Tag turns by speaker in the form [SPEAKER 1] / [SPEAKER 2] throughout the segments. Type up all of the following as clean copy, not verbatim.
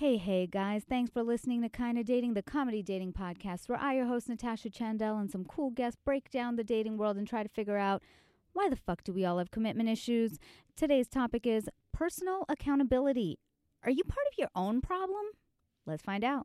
[SPEAKER 1] Hey, guys. Thanks for listening to Kinda Dating, the comedy dating podcast, where I, your host, Natasha Chandel, and some cool guests break down the dating world and try to figure out why the fuck do we all have commitment issues. Today's topic is personal accountability. Are you part of your own problem? Let's find out.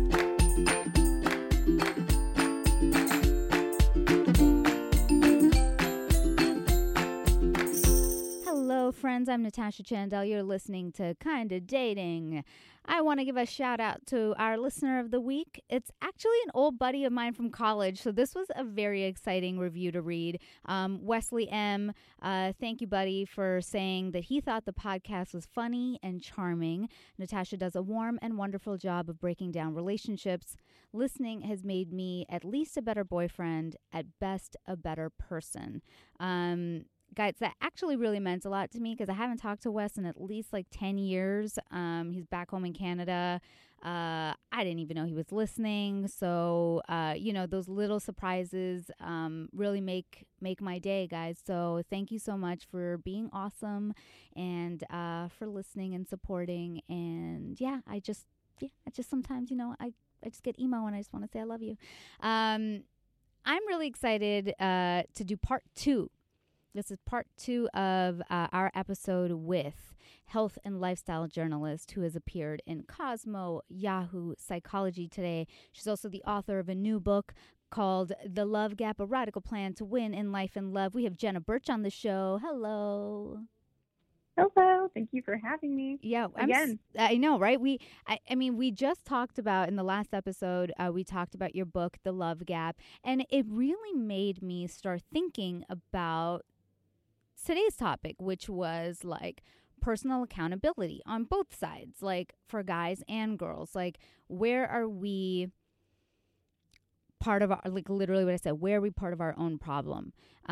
[SPEAKER 1] Hello, friends. I'm Natasha Chandel. You're listening to Kinda Dating. I want to give a shout out to our listener of the week. It's actually an old buddy of mine from college, so this was a very exciting review to read. Wesley M., thank you, buddy, for saying that he thought the podcast was funny and charming. Natasha does a warm and wonderful job of breaking down relationships. Listening has made me at least a better boyfriend, at best a better person. Guys, that actually really meant a lot to me because I haven't talked to Wes in at least like 10 years. He's back home in Canada. I didn't even know he was listening. So, those little surprises really make my day, guys. So thank you so much for being awesome and for listening and supporting. And I just sometimes, I just get emo and I just want to say I love you. I'm really excited to do part 2. This is part 2 of our episode with health and lifestyle journalist who has appeared in Cosmo, Yahoo, Psychology Today. She's also the author of a new book called The Love Gap, A Radical Plan to Win in Life and Love. We have Jenna Birch on the show. Hello.
[SPEAKER 2] Hello. Thank you for having me.
[SPEAKER 1] Yeah.
[SPEAKER 2] Again.
[SPEAKER 1] I know, right? We just talked about in the last episode, we talked about your book, The Love Gap, and it really made me start thinking about today's topic, which was like personal accountability on both sides, like for guys and girls. Like, where are we part of our, like literally what I said, where are we part of our own problem?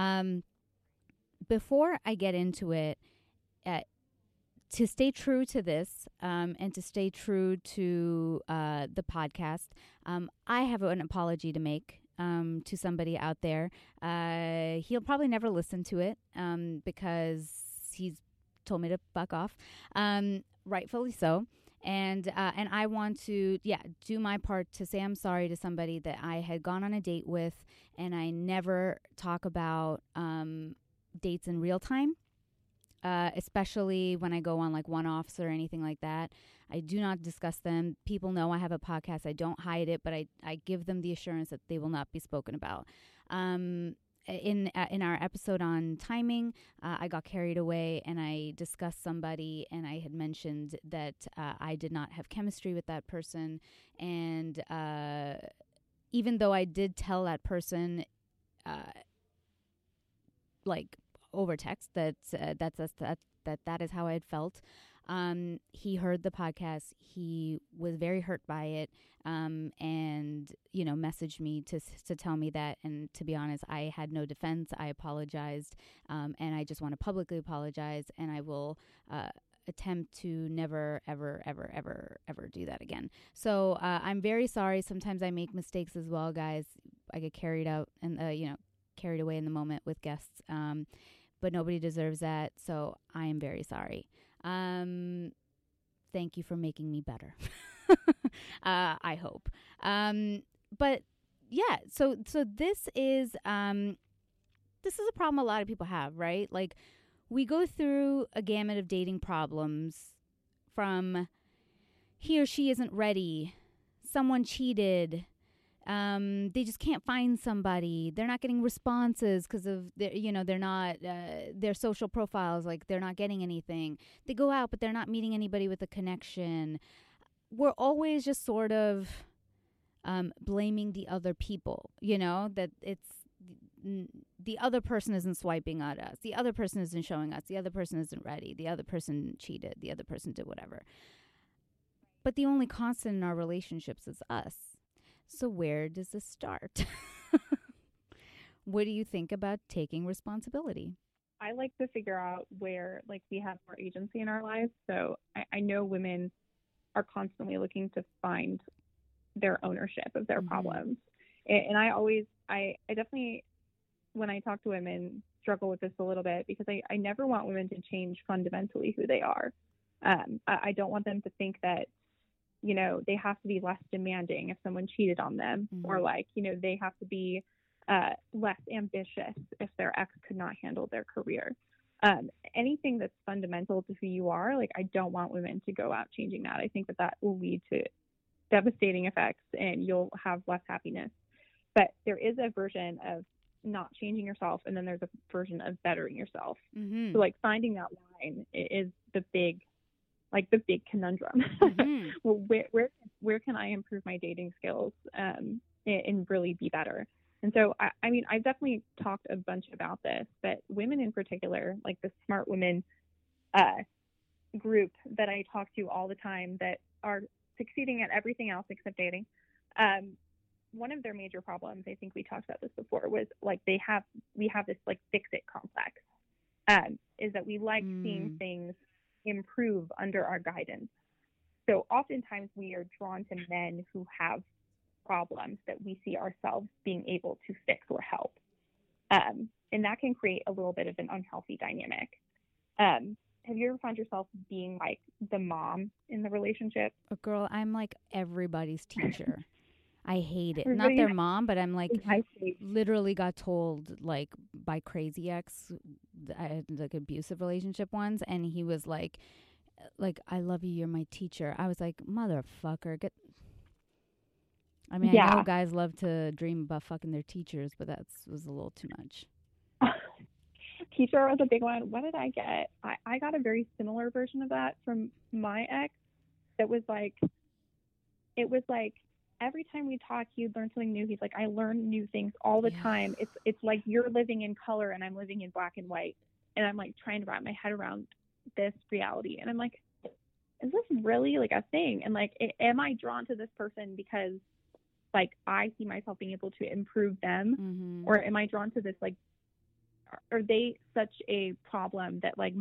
[SPEAKER 1] Before I get into it, to stay true to this and to stay true to the podcast, I have an apology to make. To somebody out there. He'll probably never listen to it because he's told me to fuck off, rightfully so. And I want to, do my part to say I'm sorry to somebody that I had gone on a date with, and I never talk about dates in real time. Especially when I go on like one-offs or anything like that. I do not discuss them. People know I have a podcast. I don't hide it, but I give them the assurance that they will not be spoken about. In our episode on timing, I got carried away and I discussed somebody, and I had mentioned that I did not have chemistry with that person. And even though I did tell that person, over text that is how I had felt. He heard the podcast. He was very hurt by it, and messaged me to tell me that. And to be honest, I had no defense. I apologized, and I just want to publicly apologize. And I will attempt to never, ever, ever, ever, ever do that again. So I'm very sorry. Sometimes I make mistakes as well, guys. I get carried out and carried away in the moment with guests. But nobody deserves that, so I am very sorry. Thank you for making me better. I hope. But yeah, so this is a problem a lot of people have, right? Like, we go through a gamut of dating problems, from he or she isn't ready, someone cheated. They just can't find somebody. They're not getting responses because of they're not their social profiles. Like, they're not getting anything. They go out, but they're not meeting anybody with a connection. We're always just sort of blaming the other people. That it's the other person isn't swiping at us. The other person isn't showing us. The other person isn't ready. The other person cheated. The other person did whatever. But the only constant in our relationships is us. So where does this start? What do you think about taking responsibility?
[SPEAKER 2] I like to figure out where we have more agency in our lives. So I know women are constantly looking to find their ownership of their problems. And I definitely, when I talk to women, struggle with this a little bit because I never want women to change fundamentally who they are. I don't want them to think that they have to be less demanding if someone cheated on them, or like, they have to be less ambitious if their ex could not handle their career. Anything that's fundamental to who you are, like, I don't want women to go out changing that. I think that will lead to devastating effects and you'll have less happiness. But there is a version of not changing yourself, and then there's a version of bettering yourself. So like finding that line is the big conundrum. Well, where can I improve my dating skills and really be better? And so, I mean, I've definitely talked a bunch about this, but women in particular, like the smart women group that I talk to all the time that are succeeding at everything else except dating, one of their major problems, I think we talked about this before, was like we have this like fix-it complex, is that we like seeing things improve under our guidance. So oftentimes we are drawn to men who have problems that we see ourselves being able to fix or help. And that can create a little bit of an unhealthy dynamic. Have you ever found yourself being like the mom in the relationship?
[SPEAKER 1] Oh, girl, I'm like everybody's teacher. I hate it. Not their mom, but I'm like, literally got told like by crazy ex, I had like abusive relationship ones, and he was like, I love you, you're my teacher. I was like, motherfucker, get. I mean, I know guys love to dream about fucking their teachers, but that was a little too much.
[SPEAKER 2] Teacher was a big one. What did I get? I got a very similar version of that from my ex. That was like, it was like, every time we talk, you'd learn something new. He's like, I learn new things all the time. It's like you're living in color and I'm living in black and white. And I'm like trying to wrap my head around this reality. And I'm like, is this really like a thing? And like, am I drawn to this person because like I see myself being able to improve them? Or am I drawn to this, like, are they such a problem that like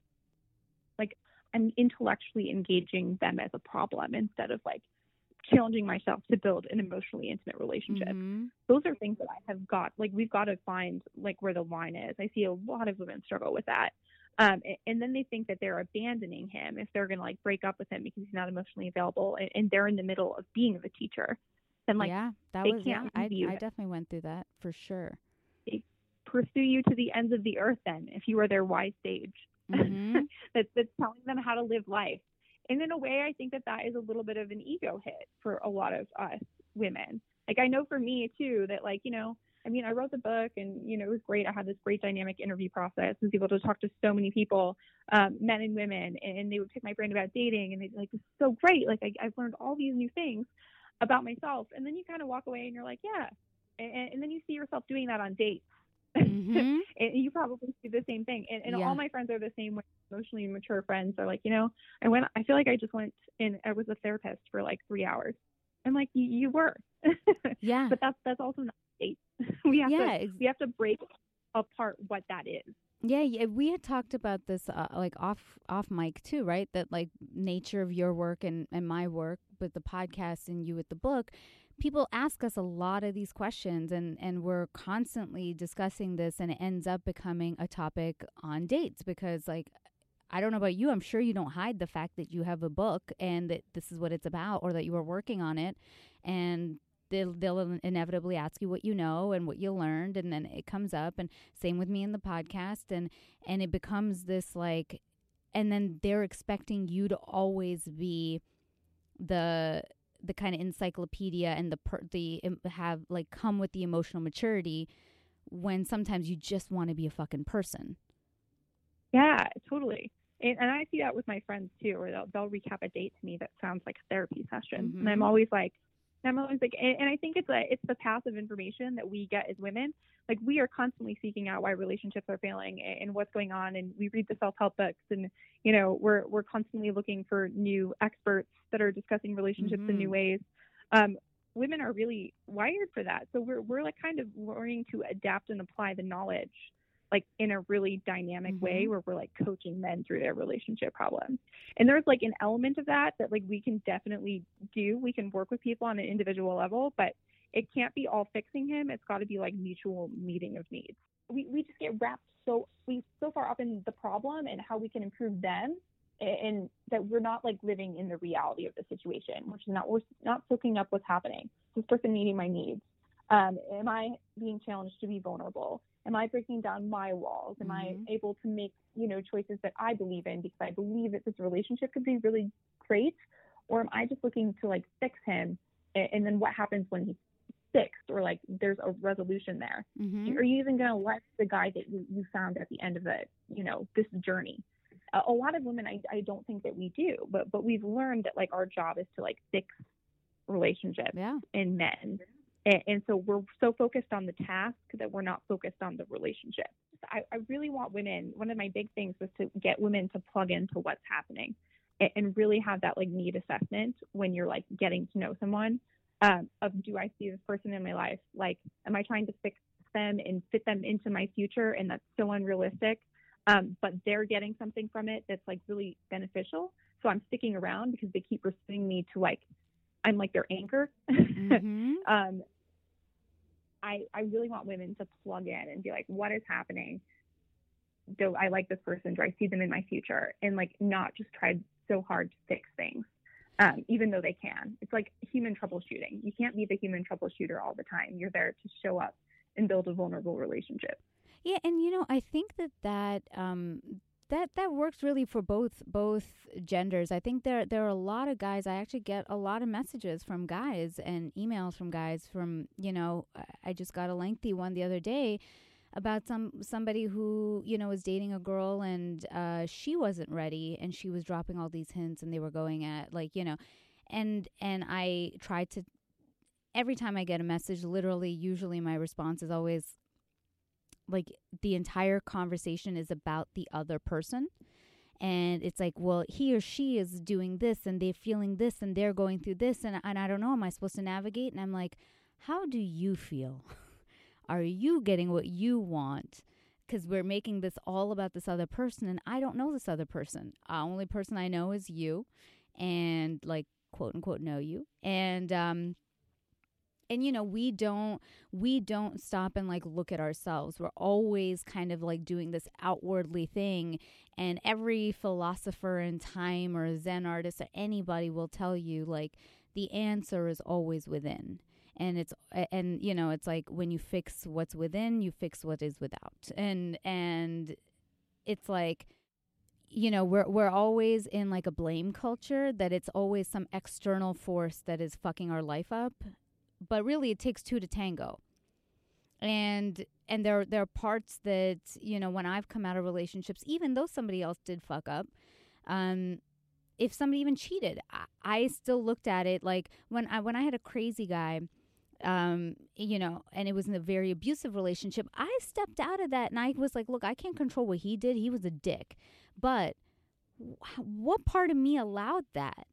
[SPEAKER 2] I'm intellectually engaging them as a problem instead of like challenging myself to build an emotionally intimate relationship? Those are things that I have got, like, we've got to find like where the line is. I see a lot of women struggle with that. And then they think that they're abandoning him if they're going to like break up with him because he's not emotionally available, and they're in the middle of being the teacher. And like, I
[SPEAKER 1] definitely went through that for sure.
[SPEAKER 2] They pursue you to the ends of the earth then if you are their wise sage. that's telling them how to live life. And in a way, I think that is a little bit of an ego hit for a lot of us women. Like, I know for me too, that like, I mean, I wrote the book and, it was great. I had this great dynamic interview process. I was able to talk to so many people, men and women, and they would pick my brain about dating, and they'd be like, this is so great. Like, I've learned all these new things about myself. And then you kind of walk away and you're like, yeah. And then you see yourself doing that on dates. And you probably do the same thing. And all my friends are the same way. Emotionally mature friends are like, I feel like I just went and I was a therapist for like 3 hours. I'm like, you were.
[SPEAKER 1] Yeah.
[SPEAKER 2] But that's also not a date. We have to break apart what that is.
[SPEAKER 1] Yeah, we had talked about this like off mic too, right? That like nature of your work and my work with the podcast and you with the book. People ask us a lot of these questions, and we're constantly discussing this, and it ends up becoming a topic on dates because, like, I don't know about you, I'm sure you don't hide the fact that you have a book and that this is what it's about, or that you are working on it, and they'll inevitably ask you what you know and what you learned, and then it comes up, and same with me in the podcast, and it becomes this like, and then they're expecting you to always be the kind of encyclopedia and come with the emotional maturity, when sometimes you just want to be a fucking person.
[SPEAKER 2] Yeah, totally. And I see that with my friends too, where they'll recap a date to me that sounds like a therapy session. And I'm always like, and I think it's the passive information that we get as women. Like, we are constantly seeking out why relationships are failing and what's going on, and we read the self-help books, and we're constantly looking for new experts that are discussing relationships in new ways. Women are really wired for that, so we're like kind of learning to adapt and apply the knowledge like in a really dynamic way, where we're like coaching men through their relationship problems. And there's like an element of that like we can definitely do. We can work with people on an individual level, but it can't be all fixing him. It's got to be like mutual meeting of needs. We just get wrapped so far up in the problem and how we can improve them and that we're not like living in the reality of the situation, which is we're not soaking up what's happening. This person meeting my needs. Am I being challenged to be vulnerable? Am I breaking down my walls? Am I able to make, choices that I believe in because I believe that this relationship could be really great? Or am I just looking to like fix him? And then what happens when he's fixed or like there's a resolution there? Are you even going to let the guy that you found at the end of it, this journey? A lot of women, I don't think that we do, but we've learned that like our job is to like fix relationships in men. And so we're so focused on the task that we're not focused on the relationship. I really want women, one of my big things was to get women to plug into what's happening and really have that like need assessment when you're like getting to know someone of, do I see this person in my life? Like, am I trying to fix them and fit them into my future? And that's so unrealistic. But they're getting something from it that's like really beneficial. So I'm sticking around because they keep pursuing me to like, I'm like their anchor. I really want women to plug in and be like, what is happening? Do I like this person? Do I see them in my future? And like not just try so hard to fix things, even though they can. It's like human troubleshooting. You can't be the human troubleshooter all the time. You're there to show up and build a vulnerable relationship.
[SPEAKER 1] Yeah, and I think that works really for both genders. I think there are a lot of guys. I actually get a lot of messages from guys and emails from guys from, I just got a lengthy one the other day about somebody who, was dating a girl and she wasn't ready and she was dropping all these hints and they were going at like, and I tried to, every time I get a message, literally, usually my response is always, like the entire conversation is about the other person. And it's like, well, he or she is doing this and they're feeling this and they're going through this. And I don't know, am I supposed to navigate? And I'm like, how do you feel? Are you getting what you want? Because we're making this all about this other person. And I don't know this other person. The only person I know is you and like, quote unquote, know you. And we don't stop and like look at ourselves. We're always kind of like doing this outwardly thing. And every philosopher in time or Zen artist or anybody will tell you like the answer is always within. And it's like when you fix what's within, you fix what is without. And it's like, we're always in like a blame culture that it's always some external force that is fucking our life up. But really, it takes two to tango. And there are parts that, when I've come out of relationships, even though somebody else did fuck up, if somebody even cheated, I still looked at it like when I had a crazy guy, and it was in a very abusive relationship, I stepped out of that and I was like, look, I can't control what he did. He was a dick. But what part of me allowed that?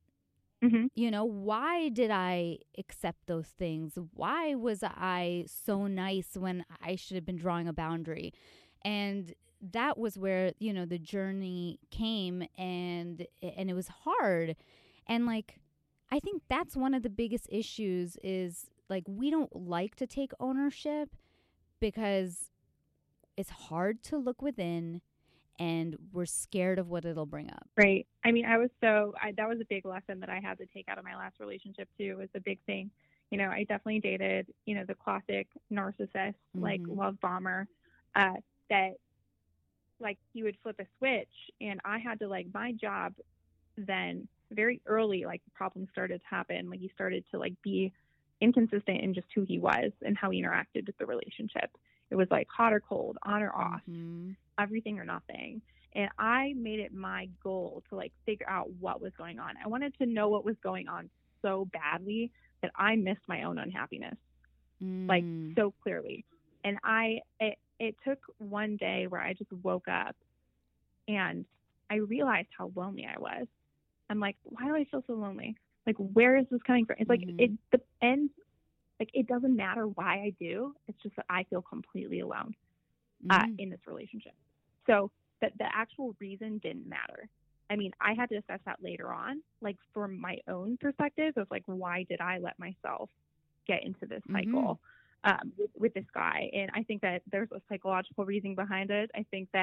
[SPEAKER 1] Why did I accept those things? Why was I so nice when I should have been drawing a boundary? And that was where, the journey came and it was hard. And like, I think that's one of the biggest issues is like, we don't like to take ownership because it's hard to look within. And we're scared of what it'll bring up.
[SPEAKER 2] Right. I mean, that was a big lesson that I had to take out of my last relationship too, was a big thing. I definitely dated, the classic narcissist, like love bomber, that like he would flip a switch and I had to like, my job then very early, like problems started to happen. Like he started to like be inconsistent in just who he was and how he interacted with the relationship. It was like hot or cold, on or off, everything or nothing. And I made it my goal to like figure out what was going on. I wanted to know what was going on so badly that I missed my own unhappiness, like so clearly. And it took one day where I just woke up and I realized how lonely I was. I'm like, why do I feel so lonely? Like, where is this coming from? It's like, it depends. Like, it doesn't matter why I do. It's just that I feel completely alone in this relationship. So that the actual reason didn't matter. I mean, I had to assess that later on, like from my own perspective of like, why did I let myself get into this cycle with this guy? And I think that there's a psychological reason behind it. I think that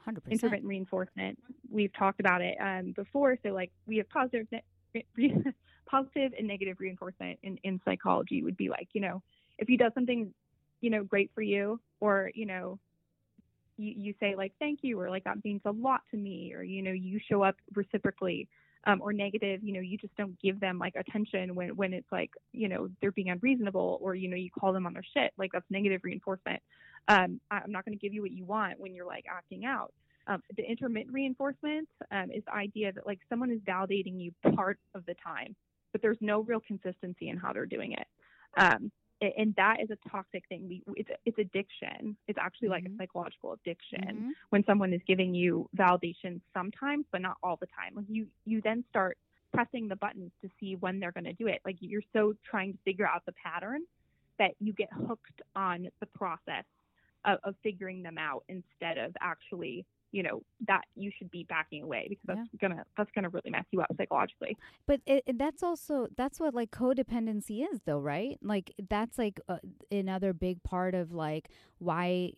[SPEAKER 1] 100%.
[SPEAKER 2] intermittent reinforcement. We've talked about it before. So like we have positive and negative reinforcement in psychology would be like, if he does something, great for you, or, you say like, thank you, or like, that means a lot to me, or, you show up reciprocally. Or negative, you just don't give them like attention when it's like, they're being unreasonable, or, you call them on their shit. Like, that's negative reinforcement. I'm not going to give you what you want when you're like acting out. The intermittent reinforcement is the idea that like someone is validating you part of the time, but there's no real consistency in how they're doing it. And that is a toxic thing. It's addiction. It's actually like a psychological addiction when someone is giving you validation sometimes, but not all the time. Like you then start pressing the buttons to see when they're going to do it. Like, you're so trying to figure out the pattern that you get hooked on the process of figuring them out, instead of actually, that you should be backing away, because that's gonna really mess you up psychologically.
[SPEAKER 1] But that's what like codependency is, though, right? Like, that's like another big part of like why,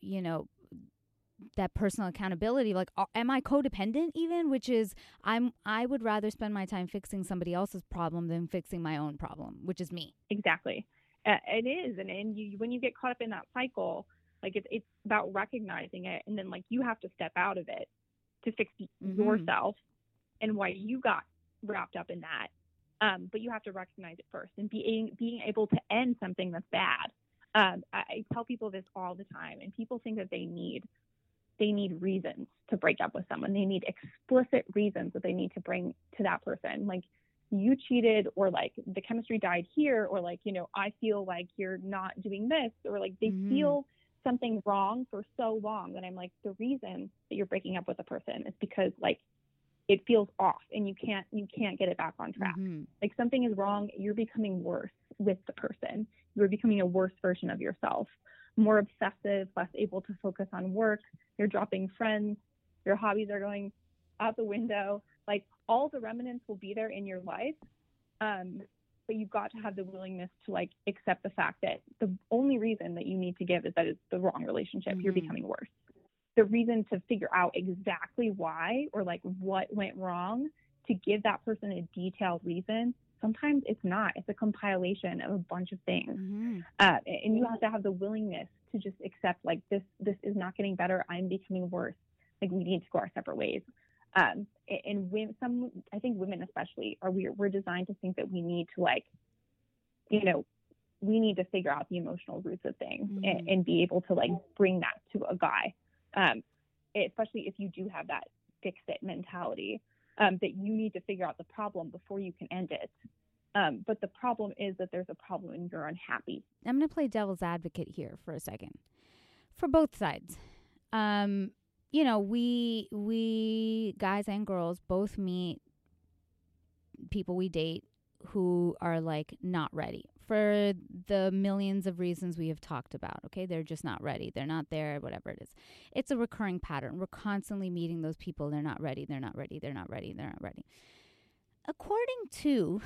[SPEAKER 1] that personal accountability. Like, am I codependent even? Which is, I would rather spend my time fixing somebody else's problem than fixing my own problem, which is me.
[SPEAKER 2] Exactly. It is, and when you get caught up in that cycle, like it's about recognizing it, and then like you have to step out of it to fix yourself and why you got wrapped up in that. But you have to recognize it first, and being able to end something that's bad. I tell people this all the time, and people think that they need reasons to break up with someone. They need explicit reasons that they need to bring to that person. Like, you cheated, or like the chemistry died here, or like, I feel like you're not doing this, or like they feel something wrong for so long that I'm like, the reason that you're breaking up with a person is because like it feels off, and you can't get it back on track. Like, something is wrong. You're becoming worse with the person. You're becoming a worse version of yourself, more obsessive, less able to focus on work. You're dropping friends. Your hobbies are going out the window. Like, all the remnants will be there in your life. But you've got to have the willingness to like accept the fact that the only reason that you need to give is that it's the wrong relationship. You're becoming worse. The reason to figure out exactly why, or like what went wrong, to give that person a detailed reason, sometimes it's not. It's a compilation of a bunch of things. And you have to have the willingness to just accept like this is not getting better. I'm becoming worse. Like, we need to go our separate ways. And I think women especially we're designed to think that we need to like, we need to figure out the emotional roots of things and be able to like bring that to a guy. Especially if you do have that fix it mentality, that you need to figure out the problem before you can end it. But the problem is that there's a problem and you're unhappy.
[SPEAKER 1] I'm going to play devil's advocate here for a second, for both sides. We guys and girls both meet people we date who are like not ready for the millions of reasons we have talked about. Okay, they're just not ready. They're not there, whatever it is. It's a recurring pattern. We're constantly meeting those people. They're not ready. They're not ready. They're not ready. They're not ready. According to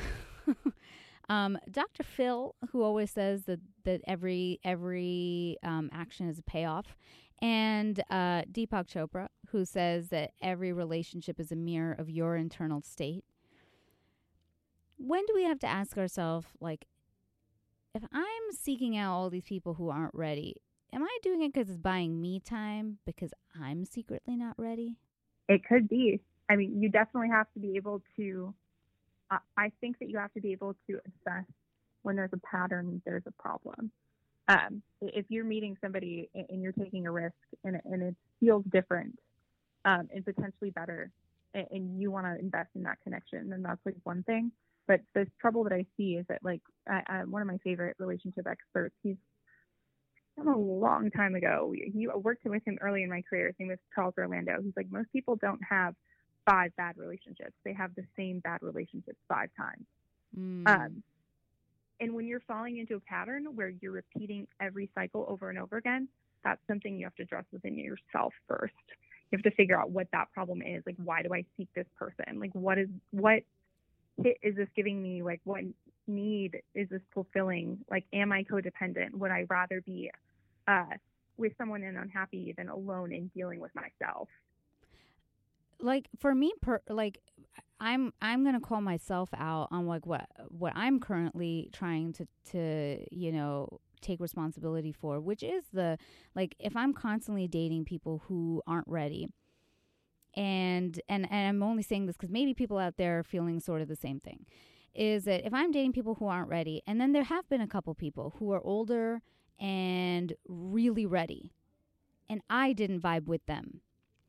[SPEAKER 1] Dr. Phil, who always says that every action is a payoff, and Deepak Chopra, who says that every relationship is a mirror of your internal state. When do we have to ask ourselves, like, if I'm seeking out all these people who aren't ready, am I doing it because it's buying me time because I'm secretly not ready?
[SPEAKER 2] It could be. I mean, you definitely have to be able to, I think that you have to be able to assess when there's a pattern, there's a problem. If you're meeting somebody and you're taking a risk and it feels different and potentially better, and you want to invest in that connection, then that's like one thing. But the trouble that I see is that like one of my favorite relationship experts, he's from a long time ago. I worked with him early in my career. His name is Charles Orlando. He's like, most people don't have 5 bad relationships. They have the same bad relationships 5 times. And when you're falling into a pattern where you're repeating every cycle over and over again, that's something you have to address within yourself first. You have to figure out what that problem is. Like, why do I seek this person? Like, what hit is this giving me? Like, what need is this fulfilling? Like, am I codependent? Would I rather be with someone and unhappy than alone in dealing with myself.
[SPEAKER 1] Like for me, I'm gonna call myself out on like what I'm currently trying to take responsibility for, which is like if I'm constantly dating people who aren't ready, and I'm only saying this because maybe people out there are feeling sort of the same thing, is that if I'm dating people who aren't ready, and then there have been a couple people who are older and really ready, and I didn't vibe with them,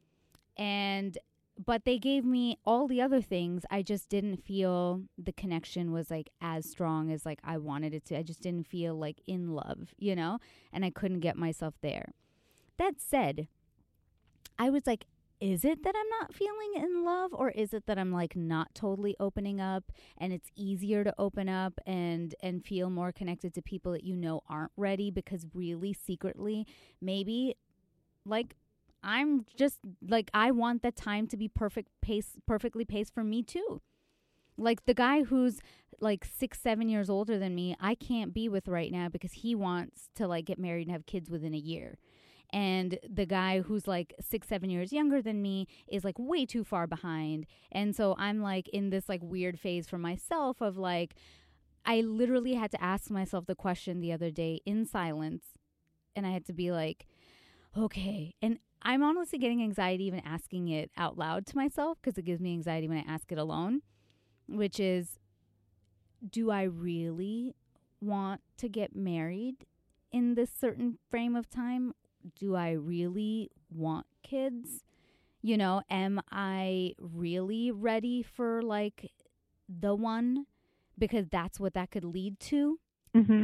[SPEAKER 1] but they gave me all the other things. I just didn't feel the connection was like as strong as like I wanted it to. I just didn't feel like in love, and I couldn't get myself there. That said, I was like, is it that I'm not feeling in love, or is it that I'm like not totally opening up, and it's easier to open up and feel more connected to people that aren't ready, because really secretly maybe like I'm just like, I want the time to be perfectly paced for me too. Like the guy who's like 6-7 years older than me, I can't be with right now because he wants to like get married and have kids within a year. And the guy who's like 6-7 years younger than me is like way too far behind. And so I'm like in this like weird phase for myself of like, I literally had to ask myself the question the other day in silence. And I had to be like, okay. And I'm honestly getting anxiety even asking it out loud to myself, because it gives me anxiety when I ask it alone, which is, do I really want to get married in this certain frame of time? Do I really want kids? Am I really ready for like the one? Because that's what that could lead to.
[SPEAKER 2] Mm-hmm.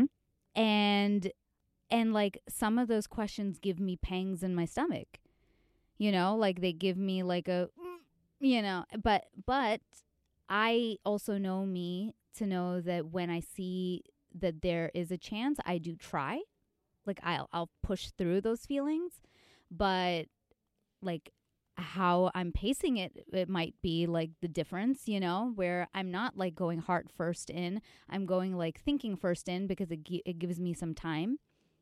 [SPEAKER 1] And like some of those questions give me pangs in my stomach. Like they give me like a, but I also know me to know that when I see that there is a chance, I do try. Like I'll push through those feelings, but like how I'm pacing it might be like the difference, where I'm not like going heart first in, I'm going like thinking first in, because it gives me some time.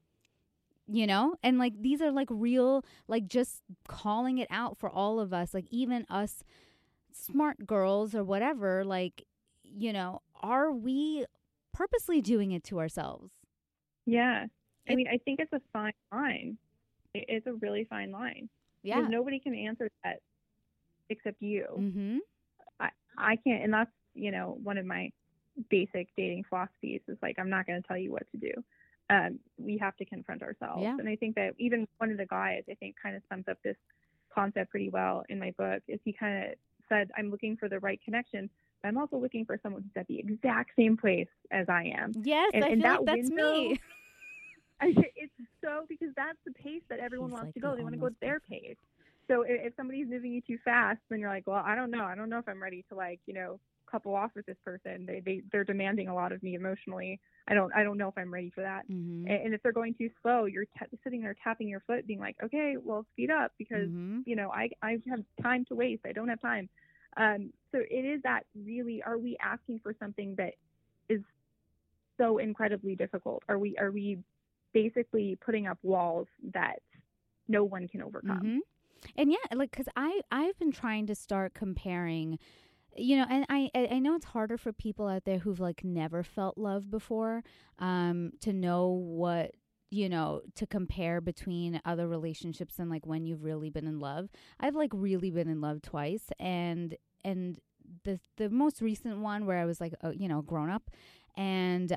[SPEAKER 1] And like these are like real, like just calling it out for all of us, like even us smart girls or whatever, like, are we purposely doing it to ourselves?
[SPEAKER 2] Yeah. I mean, I think it's a fine line. It's a really fine line.
[SPEAKER 1] Yeah.
[SPEAKER 2] Because nobody can answer that except you.
[SPEAKER 1] Mm-hmm.
[SPEAKER 2] I can't, and that's, one of my basic dating philosophies is like, I'm not going to tell you what to do. We have to confront ourselves.
[SPEAKER 1] Yeah.
[SPEAKER 2] And I think that even one of the guys, I think, kind of sums up this concept pretty well in my book, is he kind of said, I'm looking for the right connection, but I'm also looking for someone who's at the exact same place as I am.
[SPEAKER 1] Yes, I feel like that's me.
[SPEAKER 2] It's so, because that's the pace that everyone wants
[SPEAKER 1] like
[SPEAKER 2] to go. They want to go at their pace. So if somebody's moving you too fast, then you're like, well, I don't know if I'm ready to like, couple off with this person. They're demanding a lot of me emotionally. I don't know if I'm ready for that.
[SPEAKER 1] Mm-hmm.
[SPEAKER 2] And if they're going too slow, you're sitting there tapping your foot, being like, okay, well, speed up, because I have time to waste. I don't have time. So it is that, really, are we asking for something that is so incredibly difficult? Are we basically putting up walls that no one can overcome?
[SPEAKER 1] Mm-hmm. And yeah, like, because I've been trying to start comparing, and I know it's harder for people out there who've like never felt love before, to know what, to compare between other relationships and like when you've really been in love. I've like really been in love twice, and the most recent one where I was like, grown up, and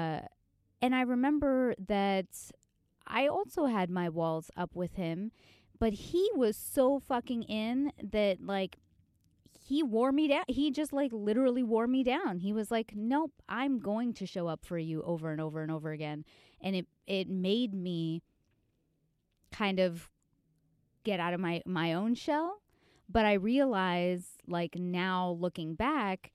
[SPEAKER 1] I remember that I also had my walls up with him, but he was so fucking in that like he wore me down. He just like literally wore me down. He was like, nope, I'm going to show up for you over and over and over again. And it made me kind of get out of my own shell. But I realize like now looking back,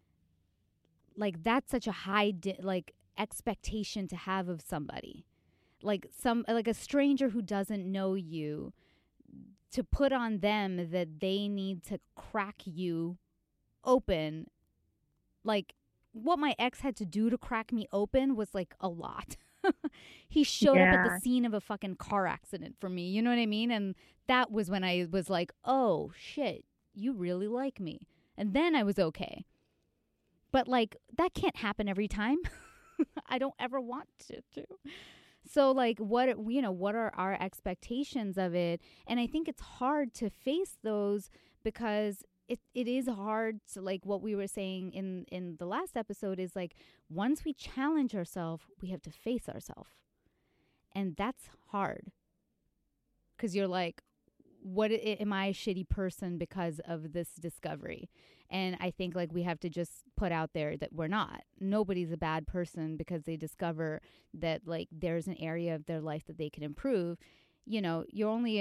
[SPEAKER 1] like that's such a high expectation to have of somebody. Like a stranger who doesn't know you, to put on them that they need to crack you open. Like what my ex had to do to crack me open was like a lot. He showed up at the scene of a fucking car accident for me. You know what I mean? And that was when I was like, oh shit, you really like me. And then I was okay. But like, that can't happen every time. I don't ever want it to. So like, what are our expectations of it? And I think it's hard to face those because it is hard to, like what we were saying in the last episode, is like, once we challenge ourselves, we have to face ourselves. And that's hard. Because you're like, am I a shitty person because of this discovery? And I think like we have to just put out there that we're not. Nobody's a bad person because they discover that like there's an area of their life that they can improve. You know, you're only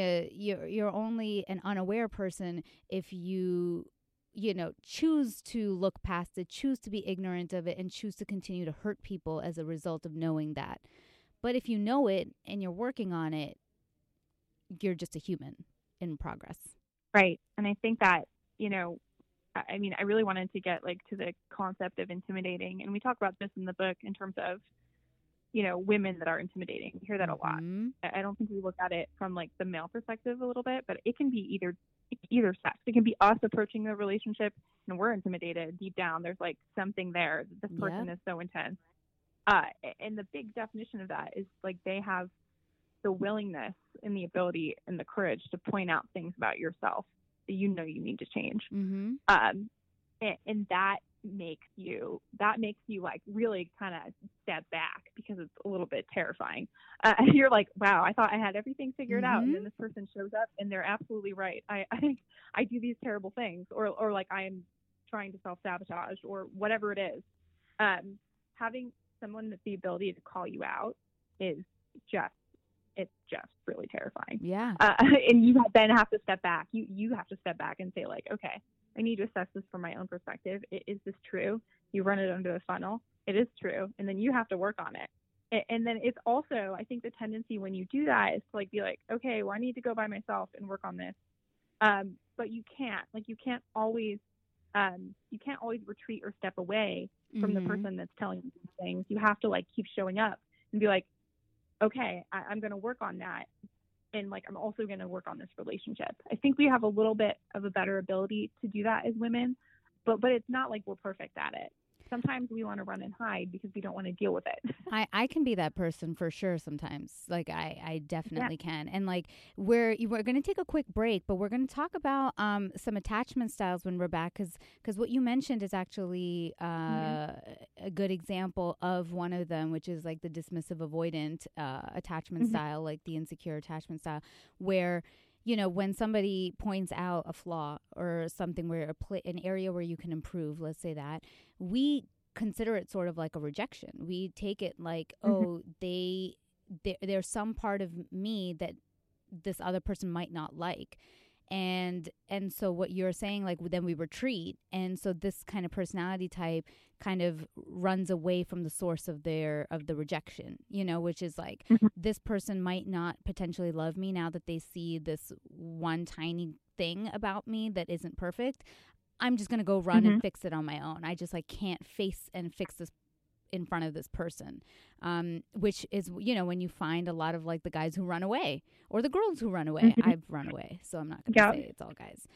[SPEAKER 1] an unaware person if you choose to look past it, choose to be ignorant of it, and choose to continue to hurt people as a result of knowing that. But if you know it and you're working on it, you're just a human in progress.
[SPEAKER 2] Right. And I think that, I mean, I really wanted to get like to the concept of intimidating. And we talk about this in the book in terms of, women that are intimidating. We hear that a lot. I don't think we look at it from like the male perspective a little bit, but it can be either sex. It can be us approaching the relationship and we're intimidated deep down. There's like something there. This person is so intense. And the big definition of that is like they have the willingness and the ability and the courage to point out things about yourself that you need to change. And that makes you like really kind of step back because it's a little bit terrifying. You're like, wow, I thought I had everything figured out, and then this person shows up and they're absolutely right. I do these terrible things, or like I am trying to self-sabotage or whatever it is. Having someone with the ability to call you out is just really terrifying.
[SPEAKER 1] Yeah.
[SPEAKER 2] And you then have to step back. You have to step back and say like, okay, I need to assess this from my own perspective. Is this true? You run it under the funnel. It is true. And then you have to work on it. And then it's also, I think the tendency when you do that is to like be like, okay, well, I need to go by myself and work on this. But you can't always retreat or step away from the person that's telling you these things. You have to like keep showing up and be like, okay, I'm going to work on that. And like, I'm also going to work on this relationship. I think we have a little bit of a better ability to do that as women, but it's not like we're perfect at it. Sometimes we want to run and hide because we don't want to deal with it.
[SPEAKER 1] I can be that person for sure sometimes. Like I definitely can. And like we're going to take a quick break, but we're going to talk about some attachment styles when we're back, because what you mentioned is actually a good example of one of them, which is like the dismissive avoidant attachment style, like the insecure attachment style, where when somebody points out a flaw or something where an area where you can improve, let's say that, we consider it sort of like a rejection. We take it like, oh, there's some part of me that this other person might not like. And so what you're saying, like, then we retreat. And so this kind of personality type kind of runs away from the source of the rejection, which is like, this person might not potentially love me now that they see this one tiny thing about me that isn't perfect. I'm just going to go run and fix it on my own. I just like can't face and fix this in front of this person, which is, when you find a lot of like the guys who run away or the girls who run away. I've run away, so I'm not going to say it's all guys.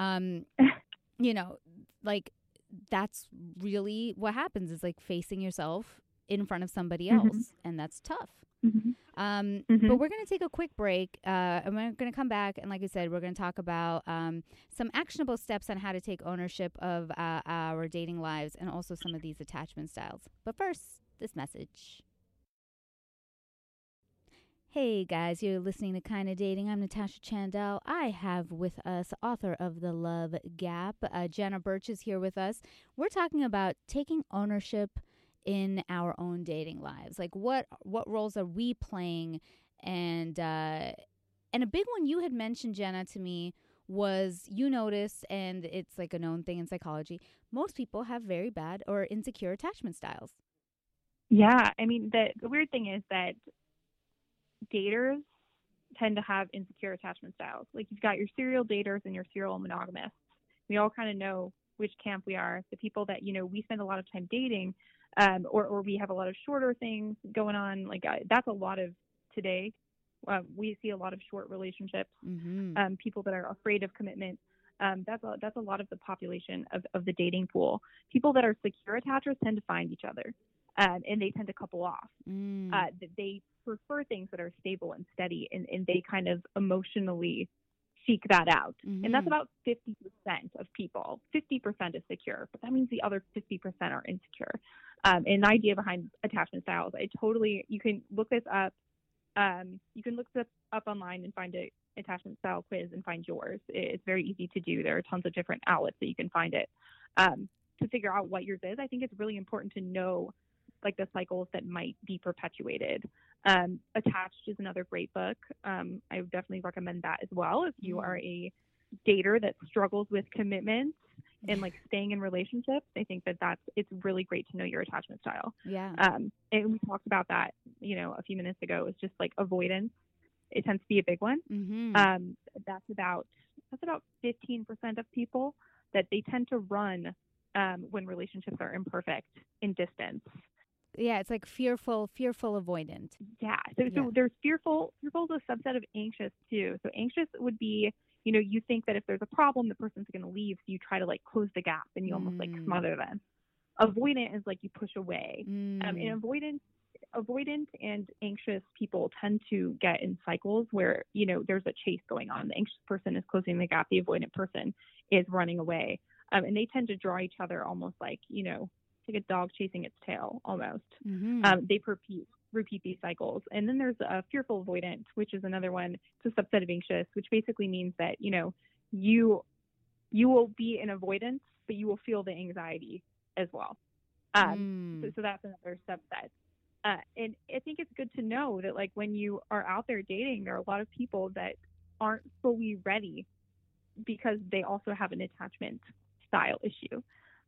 [SPEAKER 1] Like that's really what happens, is like facing yourself in front of somebody else, and that's tough. But we're going to take a quick break, and we're going to come back. And like I said, we're going to talk about some actionable steps on how to take ownership of our dating lives and also some of these attachment styles. But first, this message. Hey guys, you're listening to Kinda Dating. I'm Natasha Chandel. I have with us author of The Love Gap, Jenna Birch is here with us. We're talking about taking ownership in our own dating lives. Like what roles are we playing? And a big one you had mentioned, Jenna, to me was, you notice, and it's like a known thing in psychology, most people have very bad or insecure attachment styles.
[SPEAKER 2] Yeah. I mean, the weird thing is that daters tend to have insecure attachment styles. Like you've got your serial daters and your serial monogamists. We all kind of know which camp we are. The people that, we spend a lot of time dating, or we have a lot of shorter things going on. Like that's a lot of today. We see a lot of short relationships, people that are afraid of commitment. That's a lot of the population of the dating pool. People that are secure attachers tend to find each other, and they tend to couple off. They prefer things that are stable and steady, and they kind of emotionally seek that out. And that's about 50% of people. 50% is secure, but that means the other 50% are insecure. And the idea behind attachment styles, you can look this up. You can look this up online and find a attachment style quiz and find yours. It's very easy to do. There are tons of different outlets that you can find it. To figure out what yours is, I think it's really important to know like the cycles that might be perpetuated. Attached is another great book. I would definitely recommend that as well if you are a dater that struggles with commitment and like staying in relationships. I think it's really great to know your attachment style.
[SPEAKER 1] Yeah.
[SPEAKER 2] And we talked about that, a few minutes ago. It's just like avoidance. It tends to be a big one. That's about 15% of people that they tend to run when relationships are imperfect in distance.
[SPEAKER 1] Yeah, it's like fearful avoidant.
[SPEAKER 2] Yeah. So there's fearful. Fearful is a subset of anxious too. So anxious would be, you think that if there's a problem, the person's going to leave. So you try to like close the gap and you almost like smother them. Avoidant is like you push away. And avoidant and anxious people tend to get in cycles where, there's a chase going on. The anxious person is closing the gap. The avoidant person is running away. And they tend to draw each other almost like, like a dog chasing its tail almost. They repeat these cycles. And then there's a fearful avoidant, which is another one. It's a subset of anxious, which basically means that, you will be in avoidance, but you will feel the anxiety as well. So that's another subset. And I think it's good to know that like when you are out there dating, there are a lot of people that aren't fully ready because they also have an attachment style issue.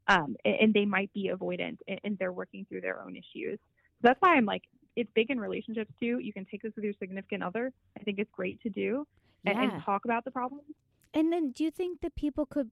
[SPEAKER 2] And they might be avoidant and they're working through their own issues. So that's why I'm like, it's big in relationships too. You can take this with your significant other. I think it's great to do and talk about the problems.
[SPEAKER 1] And then do you think that could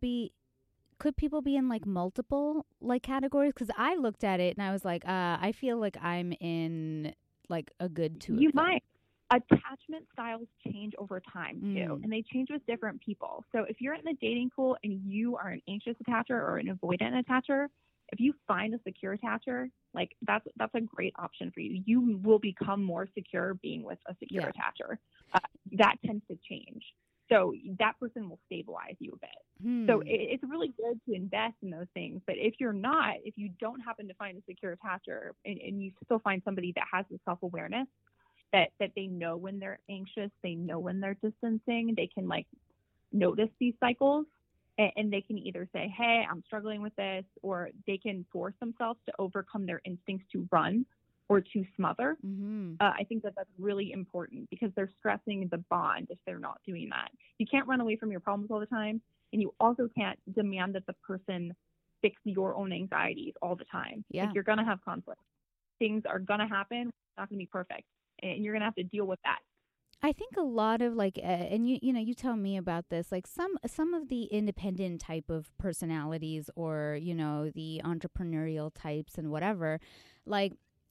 [SPEAKER 1] people be in like multiple like categories? Because I looked at it and I was like, I feel like I'm in like a good two.
[SPEAKER 2] You might. Attachment styles change over time too, and they change with different people. So if you're in the dating pool and you are an anxious attacher or an avoidant attacher, if you find a secure attacher, like that's a great option for you. You will become more secure being with a secure attacher. That tends to change. So that person will stabilize you a bit. So it's really good to invest in those things. But if you don't happen to find a secure attacher and you still find somebody that has the self-awareness, that they know when they're anxious, they know when they're distancing, they can like notice these cycles and they can either say, hey, I'm struggling with this, or they can force themselves to overcome their instincts to run or to smother. I think that's really important because they're stressing the bond if they're not doing that. You can't run away from your problems all the time, and you also can't demand that the person fix your own anxieties all the time.
[SPEAKER 1] Yeah.
[SPEAKER 2] Like, you're going to have conflict. Things are going to happen. It's not going to be perfect. And you're going to have to deal with that.
[SPEAKER 1] I think a lot of like, and you tell me about this, like some of the independent type of personalities or, the entrepreneurial types and whatever, like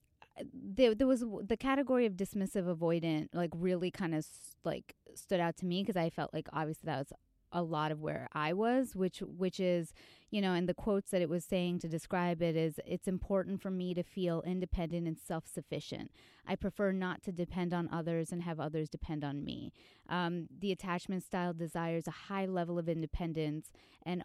[SPEAKER 1] there was the category of dismissive avoidant, like really kind of like stood out to me because I felt like obviously that was a lot of where I was, which is, and the quotes that it was saying to describe it is, it's important for me to feel independent and self-sufficient. I prefer not to depend on others and have others depend on me. The attachment style desires a high level of independence and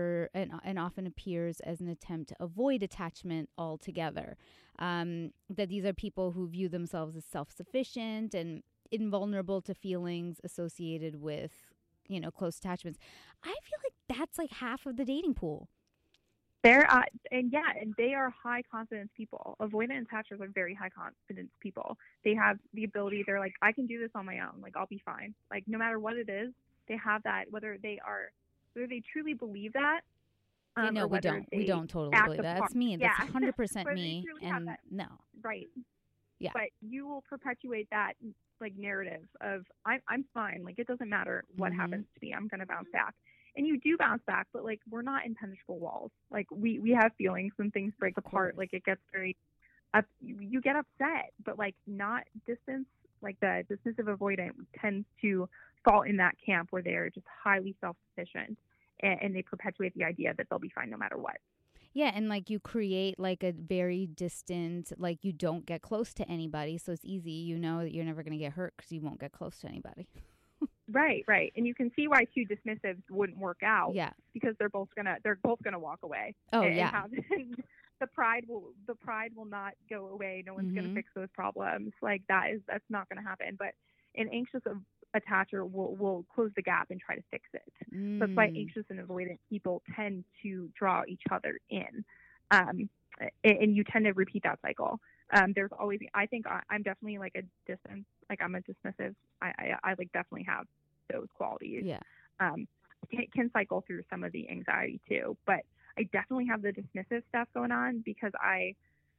[SPEAKER 1] often appears as an attempt to avoid attachment altogether. That these are people who view themselves as self-sufficient and invulnerable to feelings associated with close attachments. I feel like that's like half of the dating pool.
[SPEAKER 2] And they are high confidence people. Avoidant attachers are very high confidence people. They have the ability, they're like, I can do this on my own. Like, I'll be fine. Like, no matter what it is, they have that, whether they truly believe that.
[SPEAKER 1] No, we don't totally believe that. That's me. That's 100% me. And no.
[SPEAKER 2] Right.
[SPEAKER 1] Yeah.
[SPEAKER 2] But you will perpetuate that like narrative of I'm fine. Like, it doesn't matter what happens to me. I'm going to bounce back. and you do bounce back, but like we're not impenetrable walls. Like we have feelings when things break apart. Like it gets very up, you get upset, but like not distance. Like the dismissive avoidant tends to fall in that camp where they're just highly self-sufficient, and they perpetuate the idea that they'll be fine no matter what.
[SPEAKER 1] Yeah, and like you create like a very distant, like you don't get close to anybody, so it's easy. You know that you're never going to get hurt because you won't get close to anybody.
[SPEAKER 2] Right. And you can see why two dismissives wouldn't work out.
[SPEAKER 1] Yeah,
[SPEAKER 2] because they're both gonna walk away.
[SPEAKER 1] Oh,
[SPEAKER 2] and
[SPEAKER 1] yeah.
[SPEAKER 2] The pride will not go away. No one's
[SPEAKER 1] Mhm.
[SPEAKER 2] gonna fix those problems. Like that's not gonna happen. But an anxious attacher will close the gap and try to fix it. So that's why anxious and avoidant people tend to draw each other in, and you tend to repeat that cycle. There's always, I think I'm definitely like a distance, like I'm a dismissive. I like definitely have those qualities.
[SPEAKER 1] Yeah.
[SPEAKER 2] Can cycle through some of the anxiety too, but I definitely have the dismissive stuff going on because I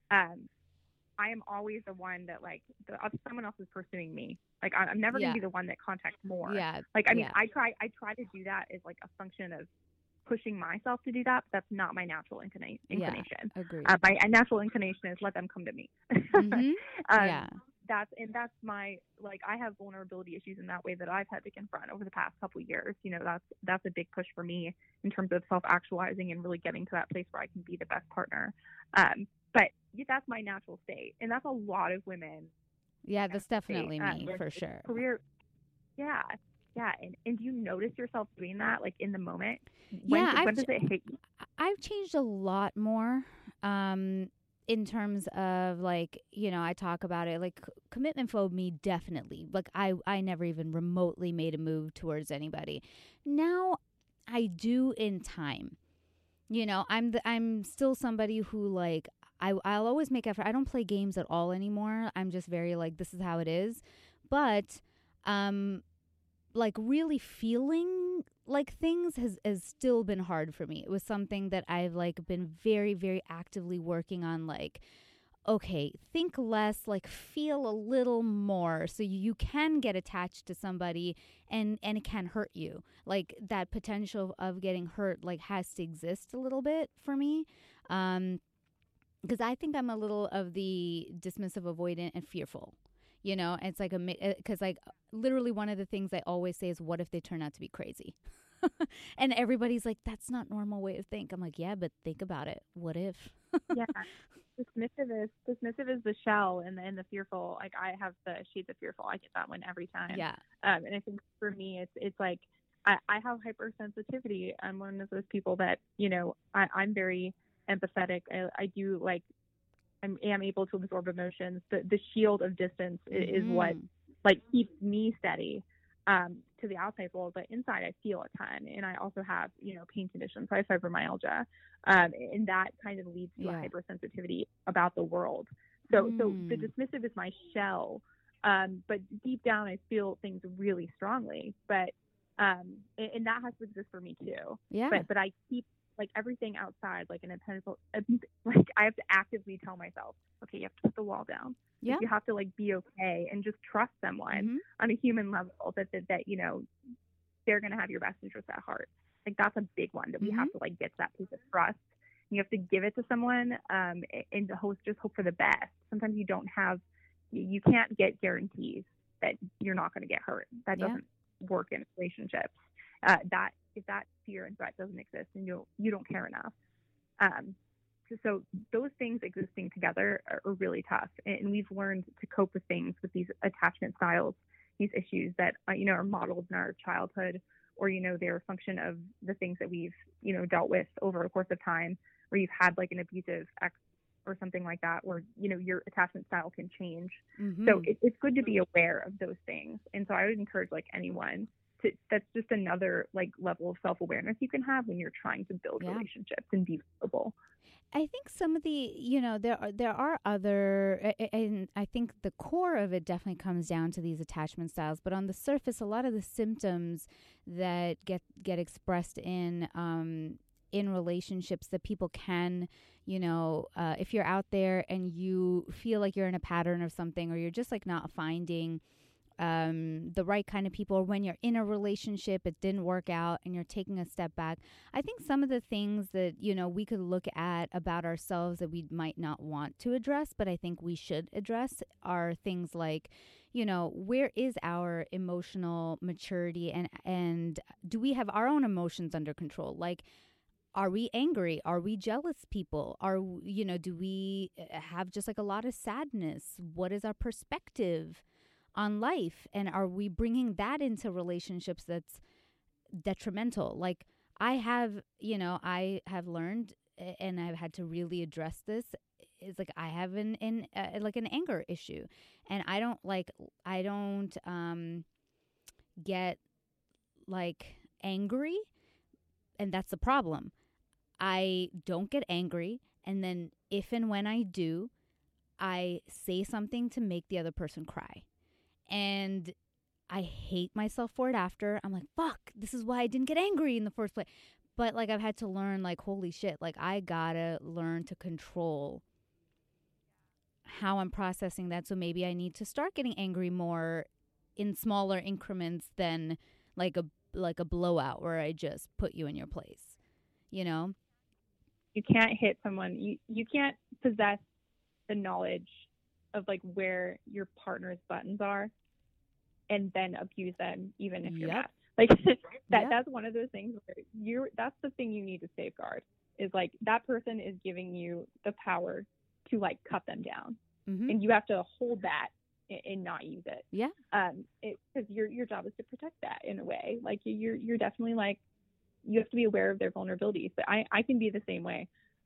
[SPEAKER 2] am always the one that like someone else is pursuing me. Like I'm never going to be the one that contacts more.
[SPEAKER 1] Yeah.
[SPEAKER 2] Like, I mean, I try to do that as like a function of pushing myself to do that, but that's not my natural inclination.
[SPEAKER 1] Yeah, agreed.
[SPEAKER 2] My natural inclination is let them come to me.
[SPEAKER 1] Mhm. Yeah.
[SPEAKER 2] That's my, like, I have vulnerability issues in that way that I've had to confront over the past couple of years. You know, that's a big push for me in terms of self-actualizing and really getting to that place where I can be the best partner. But that's my natural state, and that's a lot of women.
[SPEAKER 1] Yeah, that's definitely me for sure.
[SPEAKER 2] Career, yeah. And do you notice yourself doing that, like in the moment? When does it hit you?
[SPEAKER 1] I've changed a lot more. In terms of like, you know, I talk about it like commitment phobe me definitely. Like I never even remotely made a move towards anybody. Now I do in time. You know, I'm still somebody who like I'll always make effort. I don't play games at all anymore. I'm just very like this is how it is. But like really feeling like things has still been hard for me. It was something that I've like been very, very actively working on. Like, okay, think less, like feel a little more so you can get attached to somebody and it can hurt you. Like that potential of getting hurt like has to exist a little bit for me. Because I think I'm a little of the dismissive, avoidant, and fearful. You know, it's like because like literally one of the things I always say is, what if they turn out to be crazy? And everybody's like, that's not normal way to think. I'm like, yeah, but think about it. What if?
[SPEAKER 2] Yeah. Dismissive is the shell, and the fearful. Like I have the shades of fearful. I get that one every time.
[SPEAKER 1] Yeah.
[SPEAKER 2] And I think for me, it's like I have hypersensitivity. I'm one of those people that, you know, I'm very empathetic. I do like I am able to absorb emotions. The shield of distance is what like keeps me steady to the outside world, but inside I feel a ton. And I also have, you know, pain conditions. I have fibromyalgia, and that kind of leads to a hypersensitivity about the world. So the dismissive is my shell, but deep down I feel things really strongly. But and that has to exist for me too.
[SPEAKER 1] Yeah.
[SPEAKER 2] But I keep like everything outside, like an impenetrable, like I have to actively tell myself, okay, you have to put the wall down.
[SPEAKER 1] Yeah.
[SPEAKER 2] Like, you have to like be okay and just trust someone on a human level that you know, they're going to have your best interest at heart. Like that's a big one that we have to like get to that place of trust. You have to give it to someone and just hope for the best. Sometimes you can't get guarantees that you're not going to get hurt. That doesn't work in relationships. If that fear and threat doesn't exist, and you don't care enough. So those things existing together are really tough, and we've learned to cope with things with these attachment styles, these issues that you know are modeled in our childhood, or you know they're a function of the things that we've you know dealt with over a course of time, where you've had like an abusive ex or something like that, where you know your attachment style can change. So it's good to be aware of those things, and so I would encourage like anyone. That's just another like level of self-awareness you can have when you're trying to build relationships and be visible.
[SPEAKER 1] I think some of the, you know, there are other, and I think the core of it definitely comes down to these attachment styles. But on the surface, a lot of the symptoms that get expressed in relationships that people can, you know, if you're out there and you feel like you're in a pattern of something, or you're just like not finding the right kind of people, or when you're in a relationship, it didn't work out and you're taking a step back. I think some of the things that, we could look at about ourselves that we might not want to address, but I think we should address are things like, where is our emotional maturity, and do we have our own emotions under control? Like, are we angry? Are we jealous people? Do we have just like a lot of sadness? What is our perspective on life? And are we bringing that into relationships that's detrimental? Like I have learned, and I've had to really address this. Is like I have an anger issue, and I don't get like angry, and that's the problem. I don't get angry, and then if and when I do, I say something to make the other person cry. And I hate myself for it after. I'm like, fuck, this is why I didn't get angry in the first place. But like I've had to learn, like, holy shit, like I gotta learn to control how I'm processing that. So maybe I need to start getting angry more in smaller increments than like a blowout where I just put you in your place,
[SPEAKER 2] You can't hit someone. You can't possess the knowledge of like where your partner's buttons are and then abuse them even if you're not. Like that's one of those things where that's the thing you need to safeguard, is like that person is giving you the power to like cut them down. Mm-hmm. And you have to hold that and not use it.
[SPEAKER 1] Yeah.
[SPEAKER 2] Because your job is to protect that in a way. Like you're definitely like, you have to be aware of their vulnerabilities. But I can be the same way.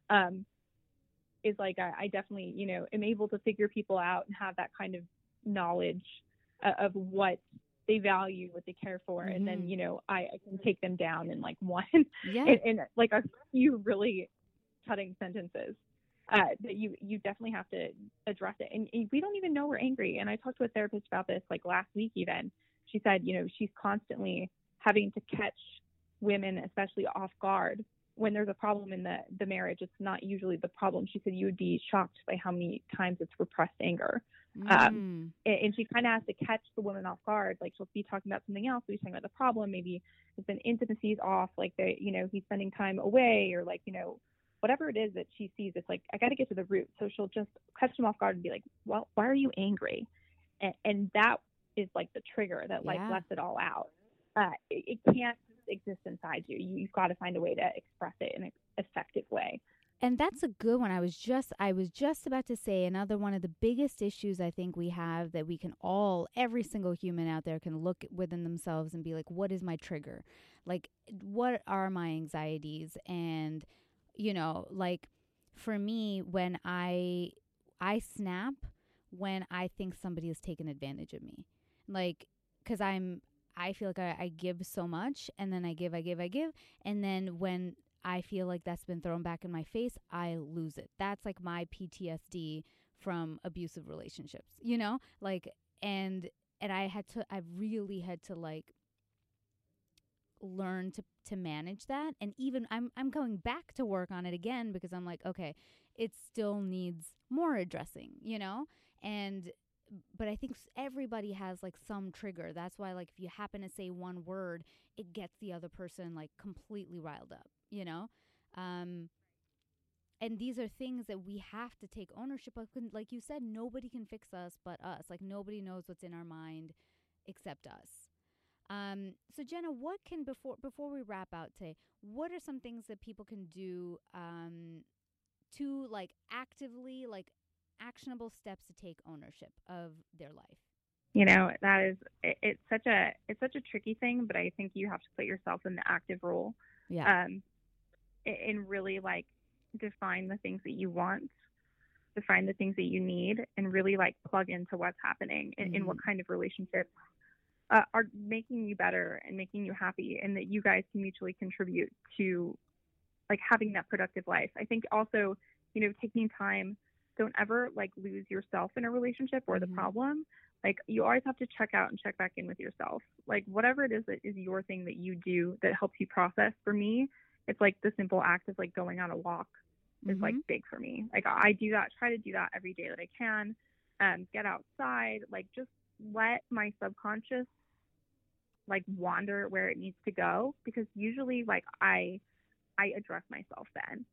[SPEAKER 2] Is like I definitely, am able to figure people out and have that kind of knowledge of what they value, what they care for. Mm-hmm. And then, I can take them down in like one and like a few really cutting sentences. That you definitely have to address it. And we don't even know we're angry. And I talked to a therapist about this like last week even. She said, she's constantly having to catch women, especially off guard, when there's a problem in the marriage. It's not usually the problem. She said you would be shocked by how many times it's repressed anger. And she kind of has to catch the woman off guard. Like she'll be talking about something else. We're talking about the problem. Maybe there's been intimacies off, like he's spending time away, or like, whatever it is that she sees. It's like, I got to get to the root. So she'll just catch them off guard and be like, well, why are you angry? And that is like the trigger that like lets it all out. It can't exist inside you. You've got to find a way to express it in an effective way.
[SPEAKER 1] And that's a good one. I was just about to say another one of the biggest issues I think we have, that we can all, every single human out there can look within themselves and be like, what is my trigger? Like, what are my anxieties? And, like for me, when I snap when I think somebody has taken advantage of me, like, because I feel like I give so much, and then I give. And then when I feel like that's been thrown back in my face, I lose it. That's like my PTSD from abusive relationships, like, and I really had to like learn to manage that. And even I'm going back to work on it again, because I'm like, okay, it still needs more addressing, but I think everybody has like some trigger. That's why, like, if you happen to say one word, it gets the other person like completely riled up, and these are things that we have to take ownership of. Like you said, nobody can fix us but us. Like, nobody knows what's in our mind except us. So Jenna, what can, before we wrap out today, what are some things that people can do to like actively, like actionable steps to take ownership of their life?
[SPEAKER 2] That is, it's such a tricky thing, but I think you have to put yourself in the active role.
[SPEAKER 1] Yeah.
[SPEAKER 2] And really like define the things that you want, define the things that you need, and really like plug into what's happening in what kind of relationships are making you better and making you happy, and that you guys can mutually contribute to like having that productive life. I think also, taking time, don't ever like lose yourself in a relationship or the problem. Like, you always have to check out and check back in with yourself. Like, whatever it is that is your thing that you do that helps you process. For me, it's like the simple act of like going on a walk is like big for me. Like, I do that, try to do that every day that I can. Get outside, like just let my subconscious like wander where it needs to go, because usually like I address myself then.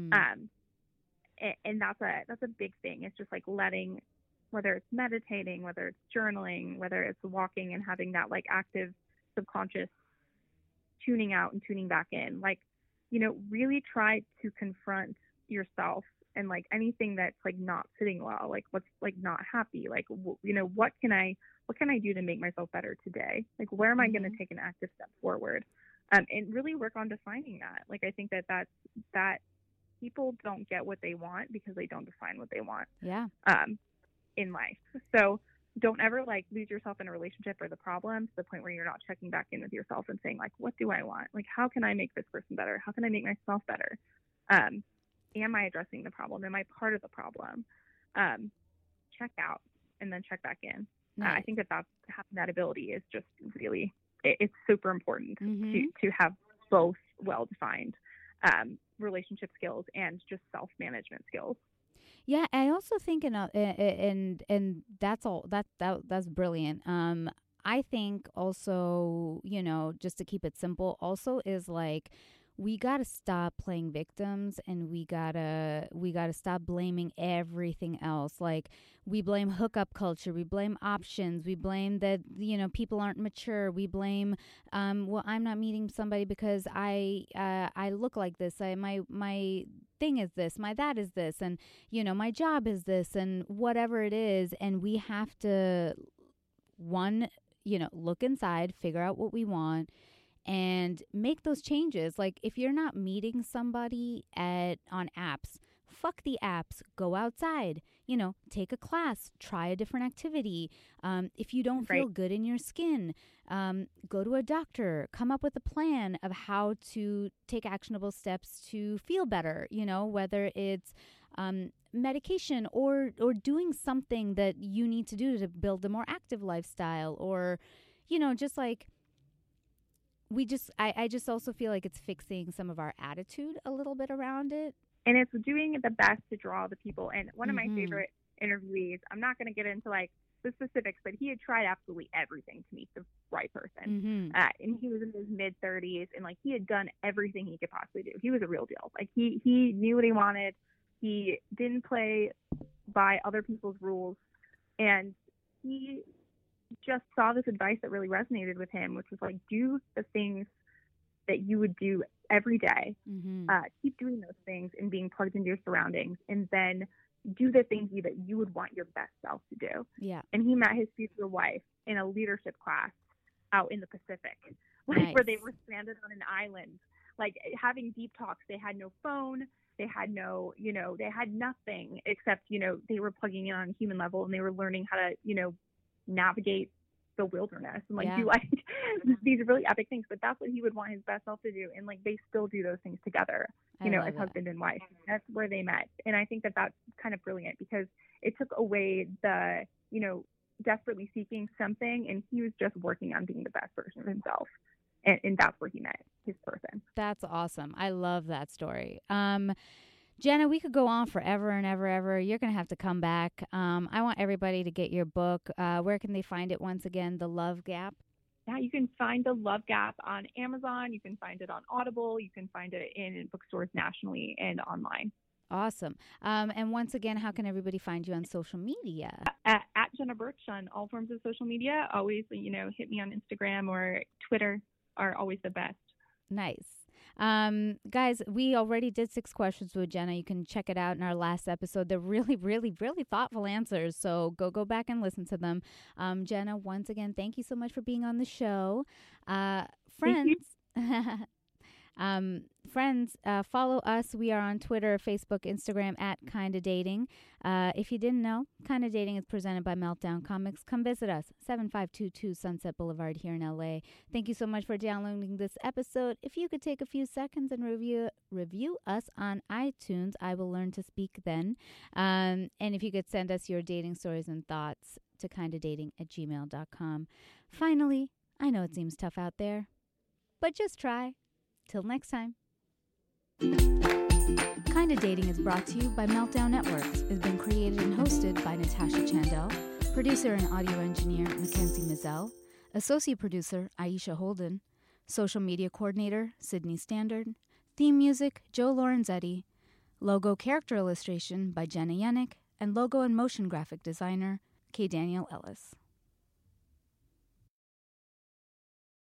[SPEAKER 2] And that's a big thing. It's just like letting, whether it's meditating, whether it's journaling, whether it's walking and having that like active subconscious tuning out and tuning back in, like, you know, really try to confront yourself and like anything that's like not sitting well, like what's like not happy, like, you know, what can I do to make myself better today? Like, where am I going to take an active step forward? And really work on defining that. Like, I think that people don't get what they want because they don't define what they want.
[SPEAKER 1] Yeah.
[SPEAKER 2] In life. So don't ever like lose yourself in a relationship or the problem to the point where you're not checking back in with yourself and saying like, what do I want? Like, how can I make this person better? How can I make myself better? Am I addressing the problem? Am I part of the problem? Check out and then check back in.
[SPEAKER 1] Nice.
[SPEAKER 2] I think that having that ability is just really, it's super important to have both well-defined relationship skills and just self-management skills.
[SPEAKER 1] Yeah, I also think and that's all that's brilliant. I think also, you know, just to keep it simple, also is like we got to stop playing victims, and we got to stop blaming everything else. Like, we blame hookup culture, we blame options, we blame that, you know, people aren't mature, we blame well, I'm not meeting somebody because I look like this, my thing is this, my that is this, and, you know, my job is this, and whatever it is. And we have to, one, you know, look inside, figure out what we want, and make those changes. Like, if you're not meeting somebody on apps, fuck the apps, go outside, you know, take a class, try a different activity. If you don't feel good in your skin, go to a doctor, come up with a plan of how to take actionable steps to feel better, you know, whether it's medication or doing something that you need to do to build a more active lifestyle, or, you know, just like, I just also feel like it's fixing some of our attitude a little bit around it.
[SPEAKER 2] And it's doing the best to draw the people. And one of my favorite interviewees, I'm not going to get into like the specifics, but he had tried absolutely everything to meet the right person. And he was in his mid 30s, and like he had done everything he could possibly do. He was a real deal. Like he knew what he wanted. He didn't play by other people's rules. And he just saw this advice that really resonated with him, which was like, do the things that you would do every day. Keep doing those things and being plugged into your surroundings, and then do the things that you would want your best self to do.
[SPEAKER 1] Yeah.
[SPEAKER 2] And he met his future wife in a leadership class out in the Pacific, like where they were stranded on an island, like having deep talks. They had no phone. They had no, you know, they had nothing except, you know, they were plugging in on a human level, and they were learning how to, you know, navigate the wilderness and like do like these really epic things. But that's what he would want his best self to do, and like they still do those things together, you know, as husband and wife. That's where they met. And I think that that's kind of brilliant, because it took away the, you know, desperately seeking something, and he was just working on being the best version of himself, and that's where he met his person.
[SPEAKER 1] That's awesome. I love that story. Jenna, we could go on forever and ever. You're going to have to come back. I want everybody to get your book. Where can they find it once again? The Love Gap?
[SPEAKER 2] Yeah, you can find The Love Gap on Amazon. You can find it on Audible. You can find it in bookstores nationally and online.
[SPEAKER 1] Awesome. And once again, how can everybody find you on social media?
[SPEAKER 2] At Jenna Birch on all forms of social media. Always, you know, hit me on Instagram or Twitter are always the best.
[SPEAKER 1] Nice. Guys, we already did 6 questions with Jenna. You can check it out in our last episode. They're really, really, really thoughtful answers. So go back and listen to them. Jenna, once again, thank you so much for being on the show. Friends, friends, follow us. We are on Twitter, Facebook, Instagram at Kinda Dating. If you didn't know, Kinda Dating is presented by Meltdown Comics. Come visit us, 7522 Sunset Boulevard here in LA. Thank you so much for downloading this episode. If you could take a few seconds and review us on iTunes, I will learn to speak then. And if you could send us your dating stories and thoughts to kindadating@gmail.com. Finally, I know it seems tough out there, but just try. Till next time. Kinda Dating is brought to you by Meltdown Networks. It's been created and hosted by Natasha Chandel. Producer and audio engineer Mackenzie Mizell. Associate producer Aisha Holden. Social media coordinator Sydney Standard. Theme music Joe Lorenzetti. Logo character illustration by Jenna Yannick. And logo and motion graphic designer K. Daniel Ellis.